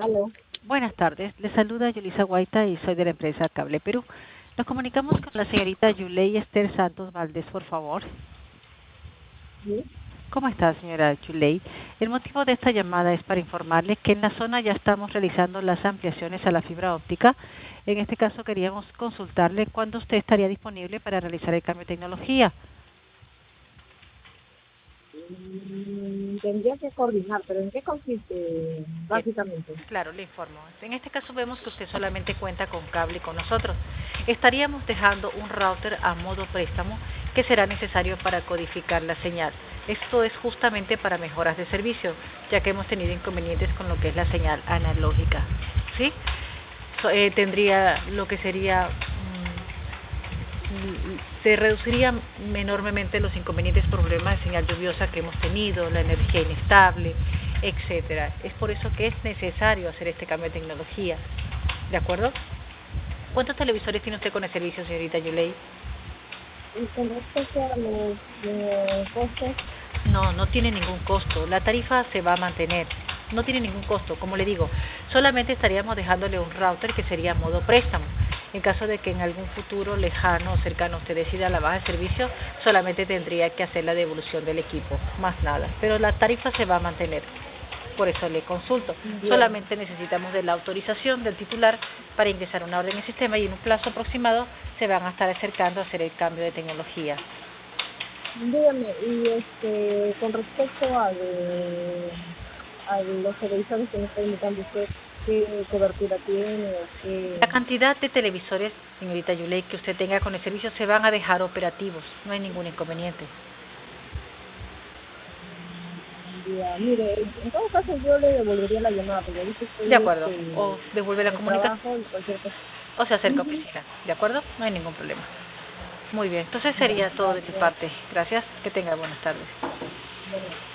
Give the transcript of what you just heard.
Aló. Buenas tardes, le saluda Yulisa Guaita y soy de la empresa Cable Perú. Nos comunicamos con la señorita Yulei Esther Santos Valdés, por favor. Sí. ¿Cómo está, señora Yulei? El motivo de esta llamada es para informarle que en la zona ya estamos realizando las ampliaciones a la fibra óptica. En este caso queríamos consultarle cuándo usted estaría disponible para realizar el cambio de tecnología. Tendría que coordinar, pero ¿en qué consiste Bien, básicamente? claro, le informo. En este caso vemos que usted solamente cuenta con cable con nosotros. Estaríamos dejando un router a modo préstamo que será necesario para codificar la señal. Esto es justamente para mejoras de servicio, ya que hemos tenido inconvenientes con lo que es la señal analógica. ¿Sí? Tendría lo que sería se reduciría enormemente los inconvenientes por problemas de señal lluviosa que hemos tenido, la energía inestable, etcétera. Es por eso que es necesario hacer este cambio de tecnología. ¿De acuerdo? ¿Cuántos televisores tiene usted con el servicio, señorita Yulei? Y con respecto a los costos, No, no tiene ningún costo. La tarifa se va a mantener. No tiene ningún costo. Como le digo, solamente estaríamos dejándole un router que sería modo préstamo. En caso de que en algún futuro lejano o cercano usted decida la baja de servicio, solamente tendría que hacer la devolución del equipo, más nada. Pero la tarifa se va a mantener. Por eso le consulto. bien. Solamente necesitamos de la autorización del titular para ingresar una orden en el sistema y en un plazo aproximado se van a estar acercando a hacer el cambio de tecnología. Dígame, y con respecto a los televisores que me está indicando usted, ¿qué cobertura tiene o La qué? cantidad de televisores, señorita Yulei, que usted tenga con el servicio se van a dejar operativos, no hay ningún inconveniente. Ya, mire, en todo caso yo le devolvería la llamada, porque ahorita De estoy acuerdo, o devuelve la en el comunicación trabajo y cualquier cosa. o se acerca a Ujú. oficina, ¿de acuerdo? No hay ningún problema. Muy bien, entonces Ya, sería todo de mi gracias. parte. Gracias, que tenga buenas tardes. Bueno.